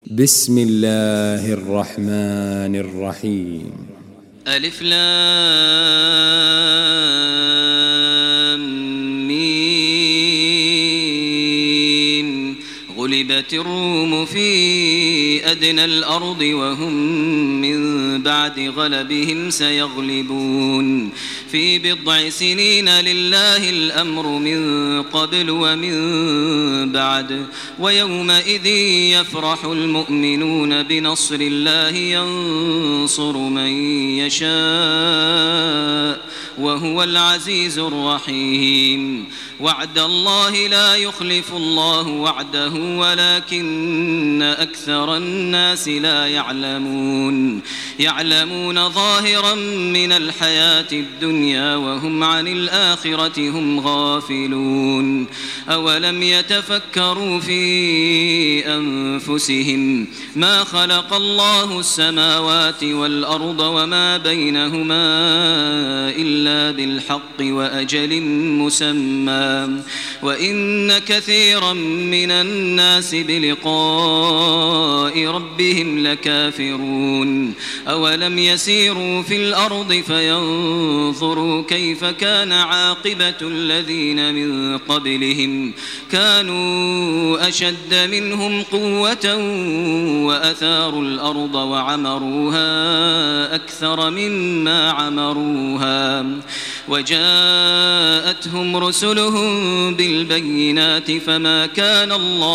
بسم الله الرحمن الرحيم. ألف لام ميم. غلبت الروم في أدنى الأرض وهم من بعد غلبهم سيغلبون في بضع سنين لله الأمر من قبل ومن بعد ويومئذ يفرح المؤمنون بنصر الله ينصر من يشاء وهو العزيز الرحيم. وعد الله لا يخلف الله وعده ولكن أكثر الناس لا يعلمون ظاهرا من الحياة الدنيا وهم عن الآخرة هم غافلون. أولم يتفكروا في أنفسهم ما خلق الله السماوات والأرض وما بينهما إلا بالحق وأجل مسمى وإن كثيرا من الناس بلقاء ربهم لكافرون. أولم يسيروا في الأرض فينظروا كيف كان عاقبة الذين من قبلهم كانوا أشد منهم قوة وأثاروا الأرض وعمروها أكثر مما عمروها وجاءتهم رسلهم بالبينات فما كان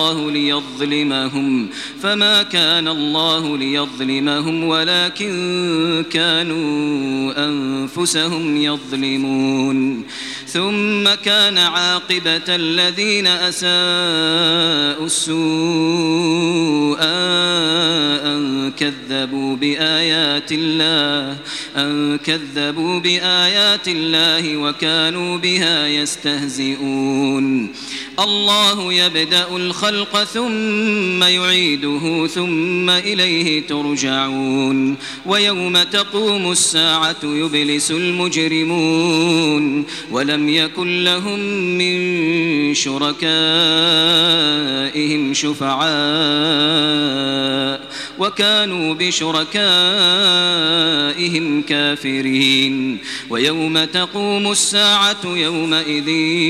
الله ليظلمهم ولكن كانوا أنفسهم يظلمون. ثم كان عاقبة الذين أساءوا السوء أن كذبوا بآيات الله وكانوا بها يستهزئون. الله يبدأ الخلق ثم يعيده ثم إليه ترجعون. ويوم تقوم الساعة يبلس المجرمون ولم يكن لهم من شركائهم شفعاء وكانوا بشركائهم كافرين. ويوم تقوم الساعة يومئذ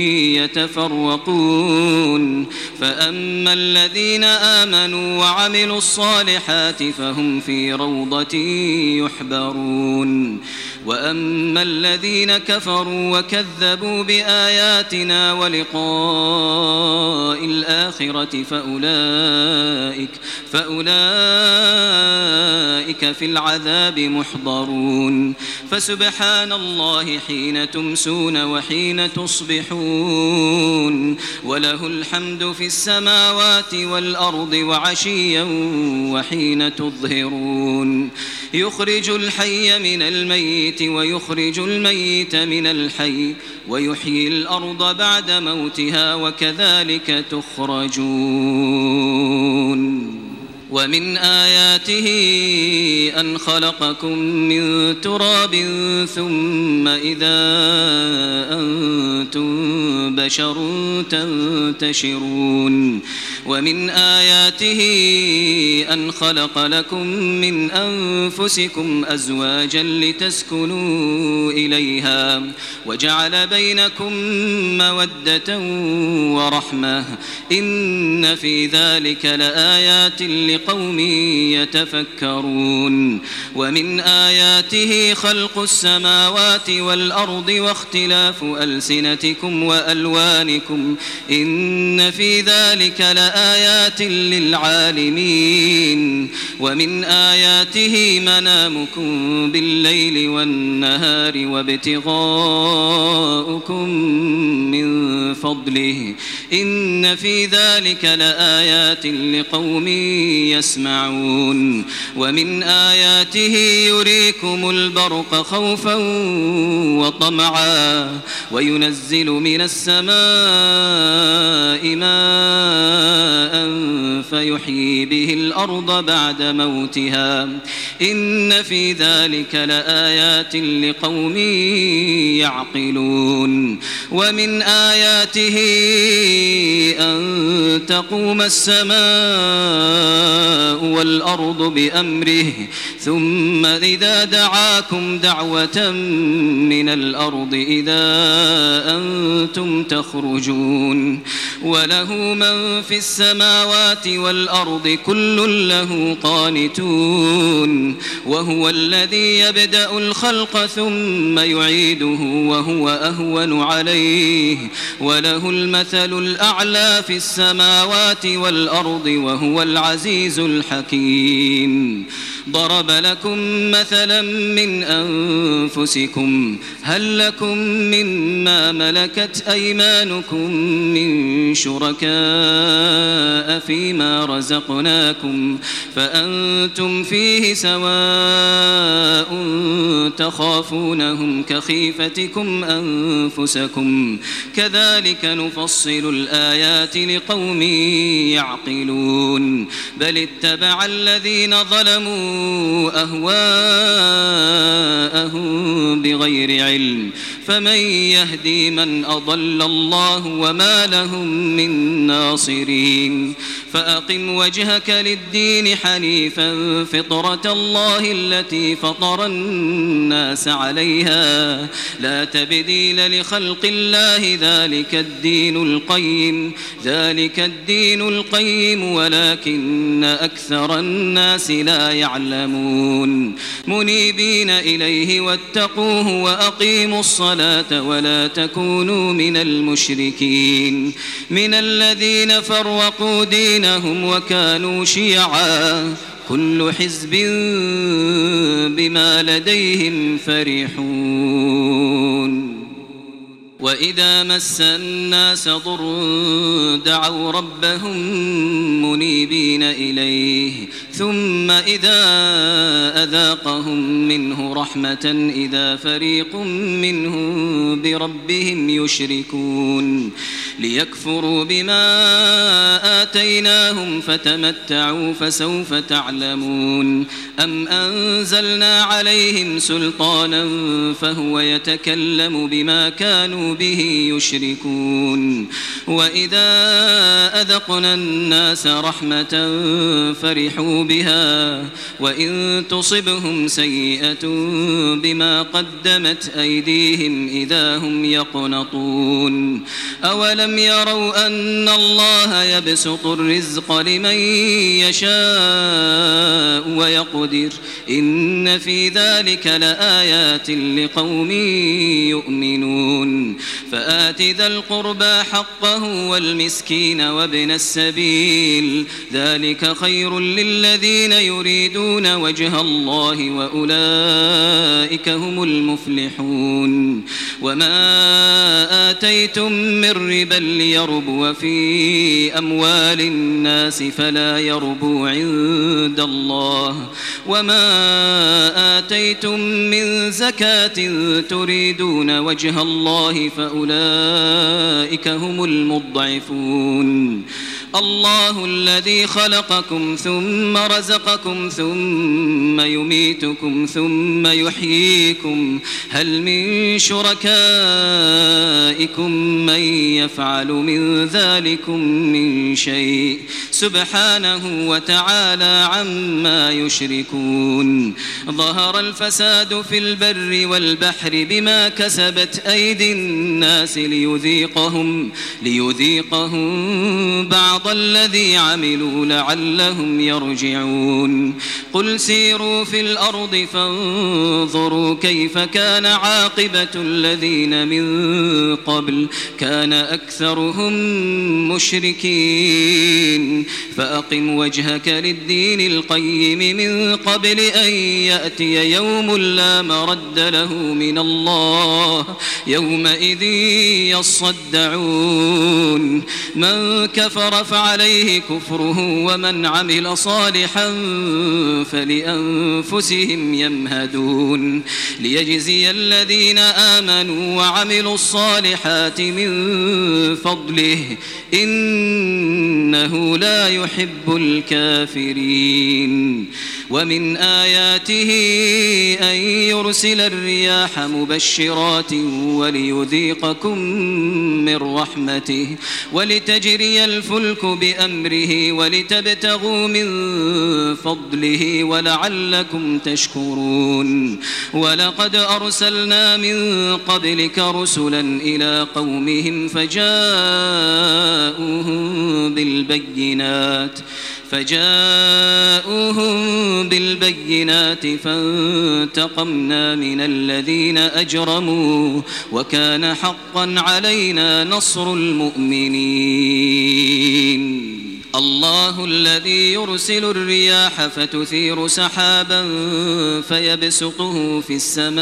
يتفرقون فأما الذين آمنوا وعملوا الصالحات فهم في روضة يحبرون وأما الذين كفروا وكذبوا بآياتنا ولقاء الآخرة فأولئك في العذاب محضرون. فسبحان الله حين تمسون وحين تصبحون وله الحمد في السماوات والأرض وعشيا وحين تظهرون. يخرج الحي من الميت ويخرج الميت من الحي ويحيي الأرض بعد موتها وكذلك تخرجون. ومن آياته أن خلقكم من تراب ثم إذا أنتم بشر تنتشرون. ومن آياته أن خلق لكم من أنفسكم أزواجا لتسكنوا إليها وجعل بينكم مودة ورحمة إن في ذلك لآيات لقوم يتفكرون. ومن آياته خلق السماوات والأرض واختلاف ألسنتكم وألوانكم إن في ذلك لآيات للعالمين. ومن آياته منامكم بالليل والنهار وابتغاؤكم من فضله إن في ذلك لآيات لقوم يسمعون. ومن آياته يريكم البرق خوفا وطمعا وينزل من السماء ماء فيحيي به الأرض بعد موتها إن في ذلك لآيات لقوم يعقلون. ومن آياته أن تقوم السماء والأرض بأمره ثم إذا دعاكم دعوة من الأرض إذا أنتم تخرجون وله من في السماوات والأرض كل له قانتون وهو الذي يبدأ الخلق ثم يعيده وهو أهون عليه وله المثل الأعلى في السماوات والأرض وهو العزيز الحكيم ضرب لكم مثلا من أنفسكم هل لكم مما ملكت أيمانكم من شركاء فيما رزقناكم فأنتم فيه سواء تخافونهم كخيفتكم أنفسكم كذلك نفصل الآيات لقوم يعقلون بل اتبع الذين ظلموا أهواءهم بغير علم فمن يهدي من أضل الله وما لهم من ناصرين فأقم وجهك للدين حنيفا فطرة الله التي فطر الناس عليها لا تبديل لخلق الله ذلك الدين القيم ولكن أكثر الناس لا يعلمون منيبين إليه واتقوه وأقيموا الصلاة ولا تكونوا من المشركين من الذين فرقوا دينهم وكانوا شيعا كل حزب بما لديهم فرحون وإذا مس الناس ضر دعوا ربهم منيبين إليه ثم إذا أذاقهم منه رحمة إذا فريق منهم بربهم يشركون ليكفروا بما آتيناهم فتمتعوا فسوف تعلمون أم أنزلنا عليهم سلطانا فهو يتكلم بما كانوا به يشركون وإذا أذقنا الناس رحمة فرحوا بها وإن تصبهم سيئة بما قدمت أيديهم إذا هم يقنطون أولم يروا أن الله يبسط الرزق لمن يشاء ويقدر إن في ذلك لآيات لقوم يؤمنون فآت ذا القربى حقه والمسكين وابن السبيل ذلك خير للذين يريدون وجه الله وأولئك هم المفلحون وما آتيتم من ربا ليربو في أموال الناس فلا يربو عند الله وما آتيتم من زكاة تريدون وجه الله فأولئك هم المضعفون الله الذي خلقكم ثم رزقكم ثم يميتكم ثم يحييكم هل من شركائكم من يفعل من ذلكم من شيء سبحانه وتعالى عما يشركون ظهر الفساد في البر والبحر بما كسبت أيدي الناس ليذيقهم بعض الذي عملوا لعلهم يرجعون قل سيروا في الأرض فانظروا كيف كان عاقبة الذين من قبل كان أكثرهم مشركين فأقم وجهك للدين القيم من قبل أن يأتي يوم لا مرد له من الله يومئذ يصدعون من كفر فعليه كفره ومن عمل صالحا فلأنفسهم يمهدون ليجزي الذين آمنوا وعملوا الصالحات من فضله إن إنه لا يحب الكافرين. ومن آياته أن يرسل الرياح مبشرات وليذيقكم من رحمته ولتجري الفلك بأمره ولتبتغوا من فضله ولعلكم تشكرون. ولقد أرسلنا من قبلك رسلا إلى قومهم فجاءوهم بالبينات فانتقمنا من الذين أجرموا وكان حقا علينا نصر المؤمنين. الله الذي يرسل الرياح فتثير سحابا فيبسطه في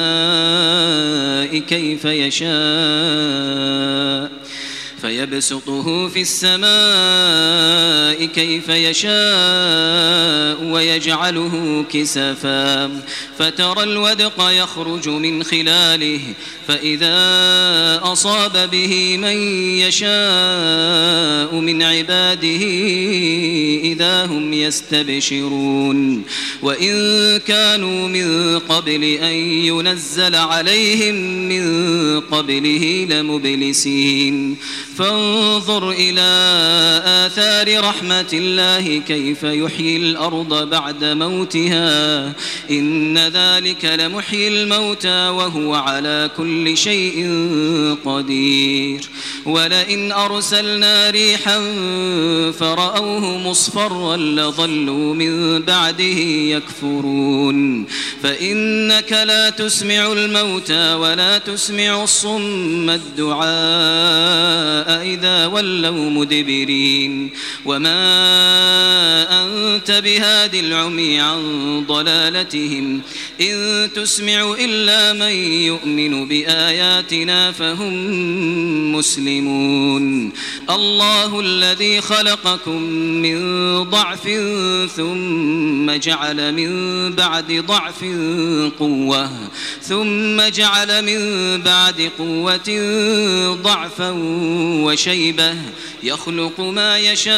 السماء كيف يشاء ويجعله كسفا فترى الودق يخرج من خلاله فإذا أصاب به من يشاء من عباده إذا هم يستبشرون. وإن كانوا من قبل أن ينزل عليهم من قبله لمبلسين. فانظر إلى آثار رحمة الله كيف يحيي الأرض بعد موتها إن ذلك لمحيي الموتى وهو على كل شيء قدير. ولئن أرسلنا ريحا فرأوه مصفرا لظلوا من بعده يكفرون. فإنك لا تسمع الموتى ولا تسمع الصم الدعاء إذا ولوا مدبرين. وما أنت بهاد العمي عن ضلالتهم إن تسمع إلا من يؤمن بآياتنا فهم مسلمون. الله الذي خلقكم من ضعف ثم جعل من بعد ضعف قوة ثم جعل من بعد قوة ضعفا وشيبة يخلق ما يشاء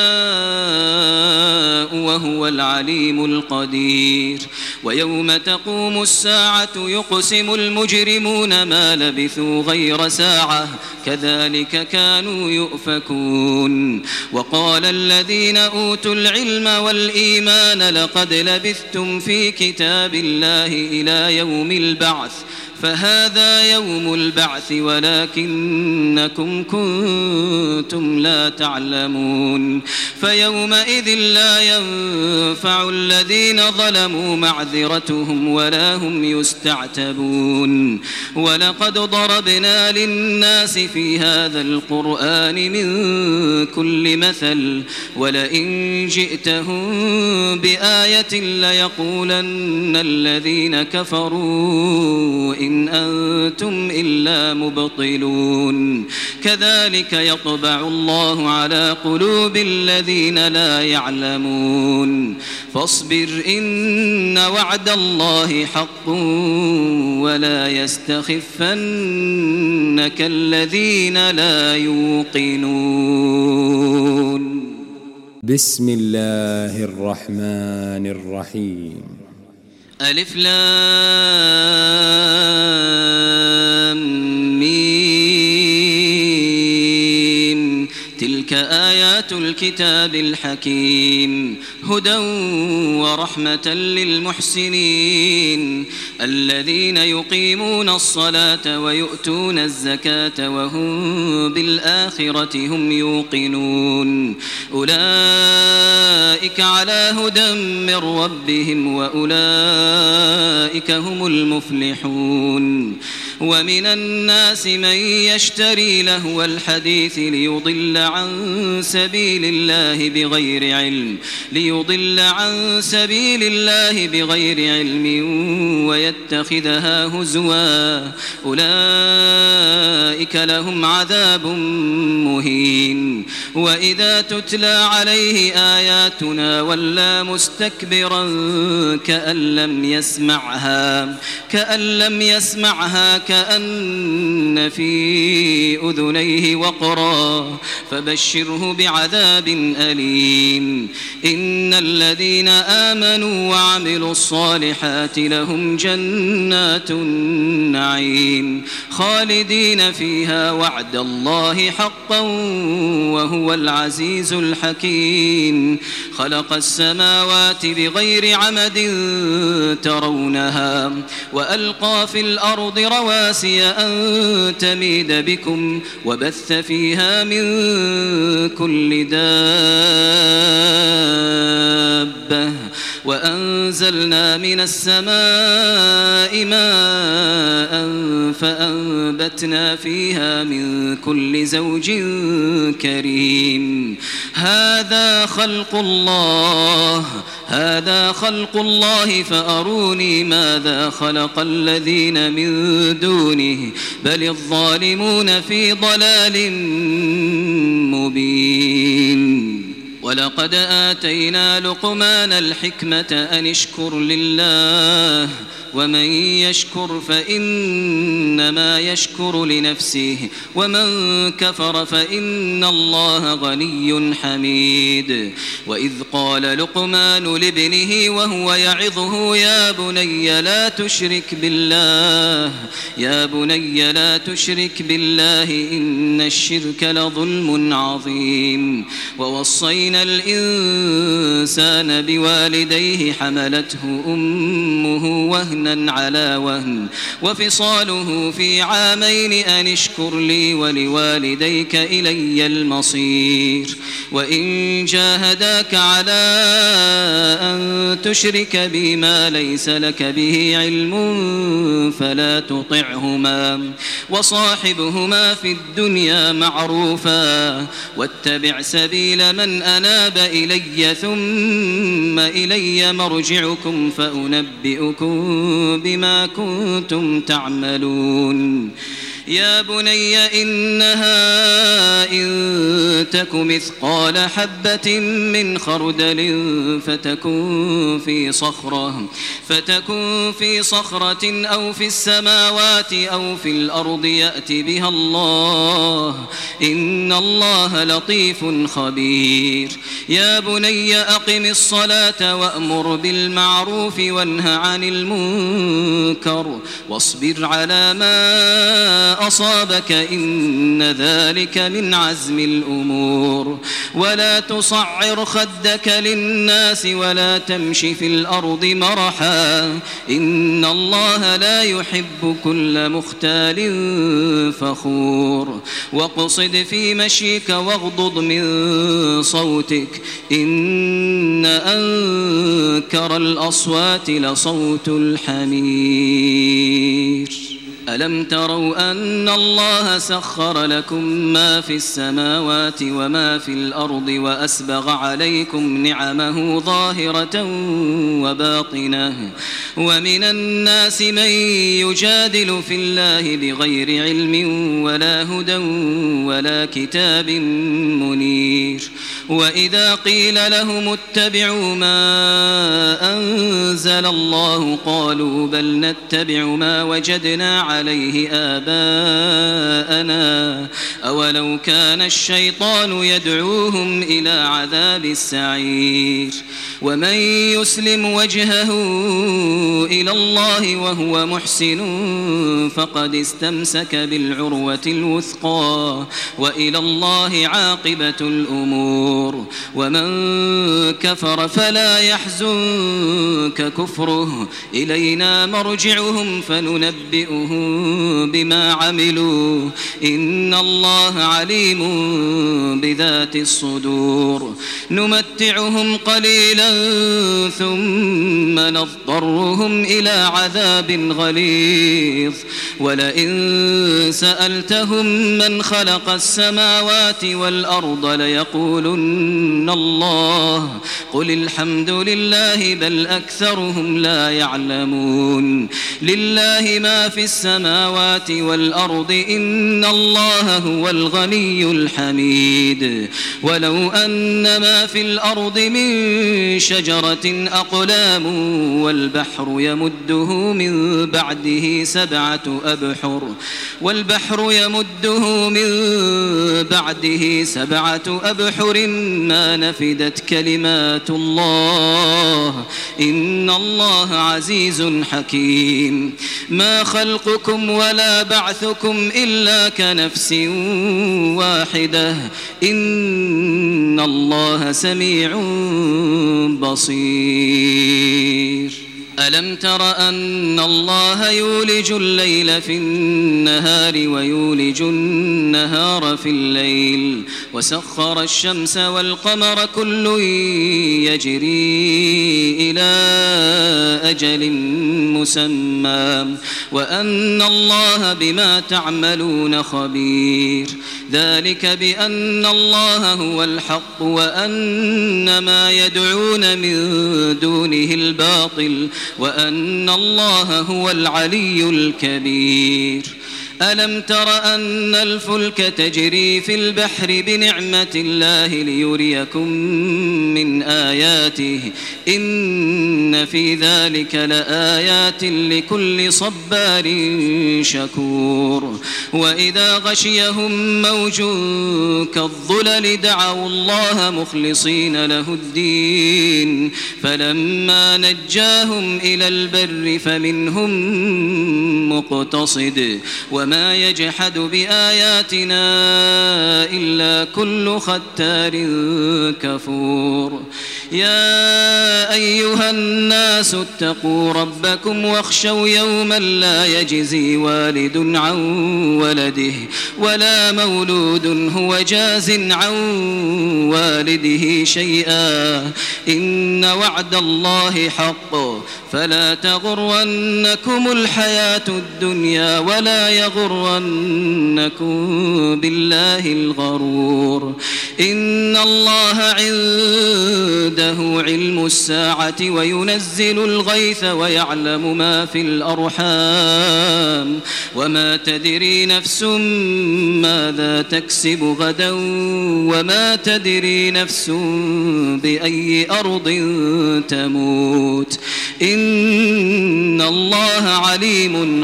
وهو العليم القدير. ويوم تقوم الساعة يقسم المجرمون ما لبثوا غير ساعة كذلك كانوا يؤفكون. وقال الذين أوتوا العلم والإيمان لقد لبثتم في كتاب الله إلى يوم البعث فهذا يوم البعث ولكنكم كنتم لا تعلمون. فيومئذ لا ينفع الذين ظلموا معذرتهم ولا هم يستعتبون. ولقد ضربنا للناس في هذا القرآن من كل مثل ولئن جئتهم بآية ليقولن الذين كفروا إن أنتم إلا مبطلون. كذلك يطبع الله على قلوب الذين لا يعلمون. فاصبر إن وعد الله حق ولا يستخفنك الذين لا يوقنون. بسم الله الرحمن الرحيم. ألف لام ميم تلك آيات الكتاب الحكيم هدى ورحمة للمحسنين الذين يقيمون الصلاة ويؤتون الزكاة وهم بالآخرة هم يوقنون. أولئك على هدى من ربهم وأولئك هم المفلحون. ومن الناس من يشتري لهو الحديث ليضل عن سبيل الله بغير علم ويتخذها هزوا أولئك لهم عذاب مهين. وإذا تتلى عليه آياتنا ولى مستكبرا كأن لم يسمعها كأن في أذنيه وقرا فبشره بعذاب أليم. إن الذين آمنوا وعملوا الصالحات لهم جنات النعيم خالدين فيها وعد الله حقا وهو العزيز الحكيم. خلق السماوات بغير عمد ترونها وألقى في الأرض رواسي أن تميد بكم وبث فيها من كل دابة وأنزلنا من السماء ماء فأنبتنا فيها من كل زوج كريم. هذا خلق الله فأروني ماذا خلق الذين من دونه بل الظالمون في ضلال مبين. ولقد آتينا لقمان الحكمة أن اشكر لله ومن يشكر فإنما يشكر لنفسه ومن كفر فإن الله غني حميد. وإذ قال لقمان لابنه وهو يعظه يا بني لا تشرك بالله إن الشرك لظلم عظيم. ووصينا الإنسان بوالديه حملته أمه وهنا على وهن وفصاله في عامين أن اشكر لي ولوالديك إلي المصير. وإن جاهداك على أن تشرك بي ما ليس لك به علم فلا تطعهما وصاحبهما في الدنيا معروفا واتبع سبيل من أناب إلي ثم إلي مرجعكم فأنبئكم بما كنتم تعملون. يا بني إنها إن تك مثقال حبة من خردل فتكن في صخرة أو في السماوات أو في الأرض يأت بها الله إن الله لطيف خبير. يا بني أقم الصلاة وأمر بالمعروف وانه عن المنكر واصبر على ما أصابك إن ذلك من عزم الأمور. ولا تصعر خدك للناس ولا تمش في الأرض مرحا إن الله لا يحب كل مختال فخور. واقصد في مشيك واغضض من صوتك إن أنكر الأصوات لصوت الحمير. ألم تروا أن الله سخر لكم ما في السماوات وما في الأرض وأسبغ عليكم نعمه ظاهرة وباطنة ومن الناس من يجادل في الله بغير علم ولا هدى ولا كتاب منير. وإذا قيل لهم اتبعوا ما أنزل الله قالوا بل نتبع ما وجدنا عليه آباءنا أولو كان الشيطان يدعوهم إلى عذاب السعير. ومن يسلم وجهه إلى الله وهو محسن فقد استمسك بالعروة الوثقى وإلى الله عاقبة الأمور. ومن كفر فلا يحزنك كفره إلينا مرجعهم فننبئهم بما عملوا إن الله عليم بذات الصدور. نمتعهم قليلا ثم نضطرهم إلى عذاب غليظ. ولئن سألتهم من خلق السماوات والأرض ليقولن الله قل الحمد لله بل أكثرهم أكثرهم لا يعلمون لله ما في السماوات والأرض إن الله هو الغني الحميد ولو أن ما في الأرض من شجرة أقلام والبحر يمده من بعده سبعة أبحر ما نفدت كلمات الله إن الله عزيز حكيم ما خلقكم ولا بعثكم إلا كنفس واحدة إن الله سميع بصير ألم تر أن الله يولج الليل في النهار ويولج النهار في الليل وسخر الشمس والقمر كل يجري إلى أجل مسمى وأن الله بما تعملون خبير ذلك بأن الله هو الحق وأن ما يدعون من دونه الباطل وأن الله هو العلي الكبير ألم تر أن الفلك تجري في البحر بنعمة الله ليريكم من آياته إن في ذلك لآيات لكل صبار شكور وإذا غشيهم موج كالظلل دعوا الله مخلصين له الدين فلما نجاهم إلى البر فمنهم مقتصد وما يجحد بآياتنا إلا كل ختار كفور يا أيها الناس اتقوا ربكم واخشوا يوما لا يجزي والد عن ولده ولا مولود هو جاز عن والده شيئا إن وعد الله حق فلا تغرنكم الحياة الدنيا ولا يغرنكم بالله الغرور إن الله عنده علم الساعة وينزل الغيث ويعلم ما في الأرحام وما تدري نفس ماذا تكسب غدا وما تدري نفس بأي أرض تموت إن الله عليم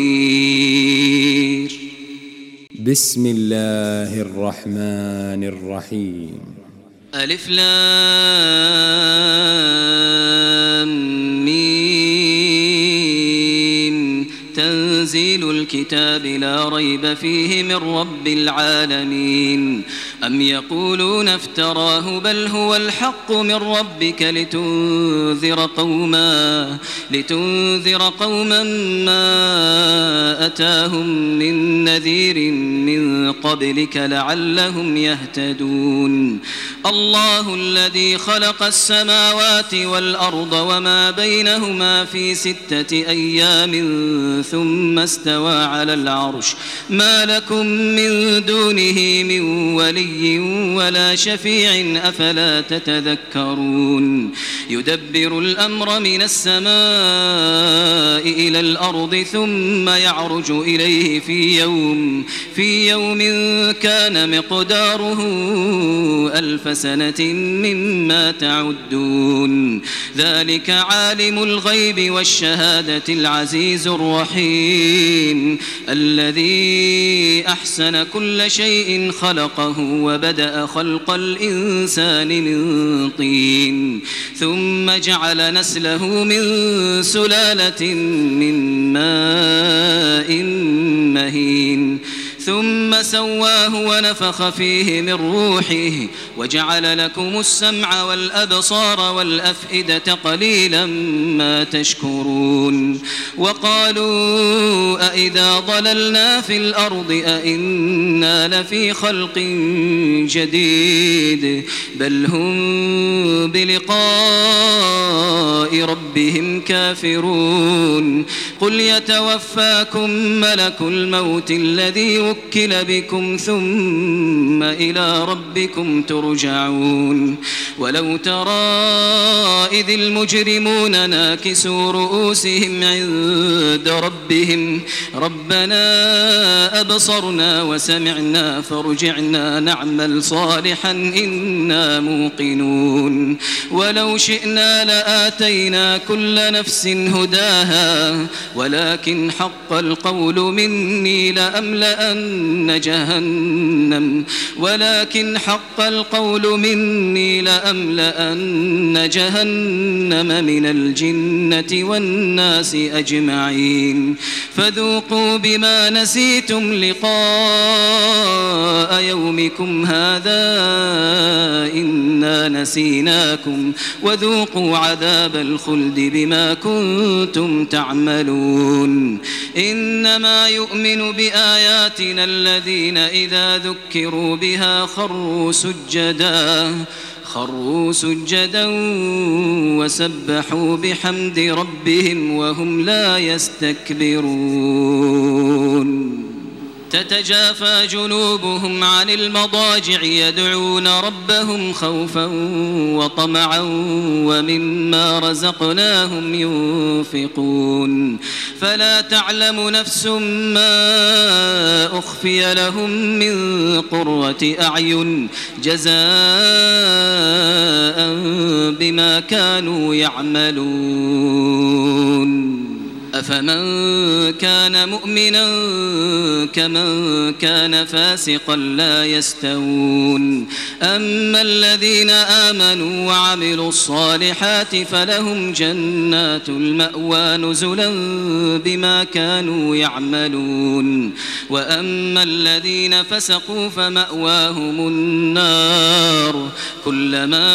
خبير بسم الله الرحمن الرحيم ألف لام ميم تنزيل الكتاب لا ريب فيه من رب العالمين أم يقولون افتراه بل هو الحق من ربك لتنذر قوما ما أتاهم من نذير من قبلك لعلهم يهتدون الله الذي خلق السماوات والأرض وما بينهما في 6 أيام ثم استوى على العرش ما لكم من دونه من ولي ولا شفيع أفلا تتذكرون يدبر الأمر من السماء إلى الأرض ثم يعرج إليه في يوم كان مقداره 1000 سنة مما تعدون ذلك عالم الغيب والشهادة العزيز الرحيم الذي أحسن كل شيء خلقه وبدأ خلق الإنسان من طين ثم جعل نسله من سلالة من ماء مهين ثم سواه ونفخ فيه من روحه وجعل لكم السمع والأبصار والأفئدة قليلا ما تشكرون وقالوا أئذا ضللنا في الأرض أئنا لفي خلق جديد بل هم بلقاء ربهم كافرون قل يتوفاكم ملك الموت الذي نُكِّلَ بكم ثم إلى ربكم ترجعون ولو ترى إذ المجرمون ناكسوا رؤوسهم عند ربهم ربنا أبصرنا وسمعنا فارجعنا نعمل صالحا إنا موقنون ولو شئنا لآتينا كل نفس هداها ولكن حق القول مني لأملأن جهنم من الجنة والناس أجمعين فذوقوا بما نسيتم لقاء يومكم هذا إنا نسيناكم وذوقوا عذاب الخلد بما كنتم تعملون إنما يؤمن بآياتنا الذين إذا ذكروا بها خروا سجدا وسبحوا بحمد ربهم وهم لا يستكبرون تتجافى جنوبهم عن المضاجع يدعون ربهم خوفا وطمعا ومما رزقناهم ينفقون فلا تعلم نفس ما أخفي لهم من قرة أعين جزاء بما كانوا يعملون أفمن كان مؤمنا كمن كان فاسقا لا يستوون أما الذين آمنوا وعملوا الصالحات فلهم جنات المأوى نزلا بما كانوا يعملون وأما الذين فسقوا فمأواهم النار كلما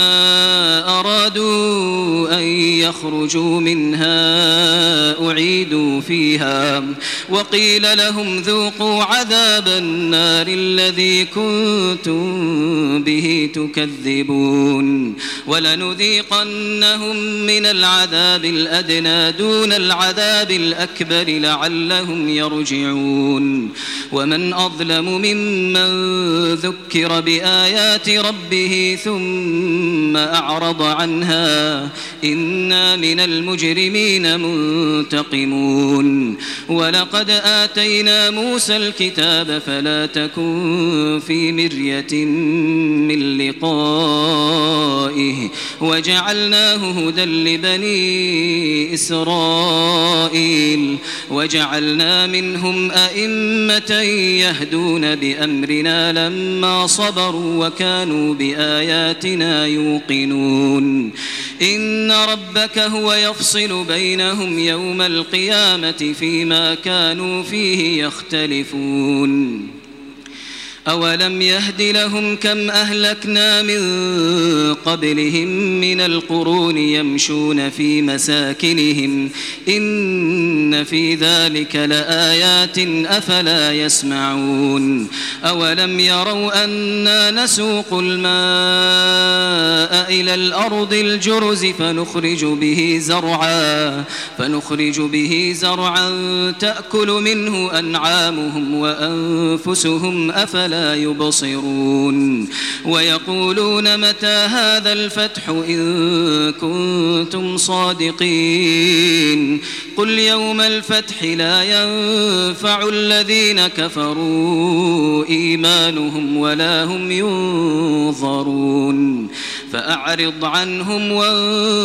أرادوا أن يخرجوا منها أعيدوا فيها وقيل لهم ذوقوا عذاب النار الذي كنتم به تكذبون ولنذيقنهم من العذاب الأدنى دون العذاب الأكبر لعلهم يرجعون ومن أظلم ممن ذكر بآيات ربه ثم أعرض عنها إنا من المجرمين منتقمون ولقد آتينا موسى الكتاب فلا تكن في مرية من لقائه وجعلناه هدى لبني إسرائيل وجعلنا منهم أئمة يهدون بأمرنا لما صبروا وكانوا بآياتنا يوقنون إن ربك هو يفصل بينهم يوم القيامة فيما كانوا فيه يختلفون أولم يهد لهم كم أهلكنا من قبلهم من القرون يمشون في مساكنهم إن في ذلك لآيات أفلا يسمعون أولم يروا أنا نسوق الماء إلى الأرض الجرز فنخرج به زرعا تأكل منه أنعامهم وأنفسهم أفلا يبصرون ويقولون متى هذا الفتح إن كنتم صادقين قل يوم الفتح لا ينفع الذين كفروا إيمانهم ولا هم ينظرون فأعرض عنهم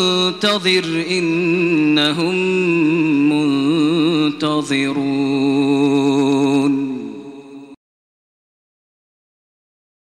وانتظر إنهم منتظرون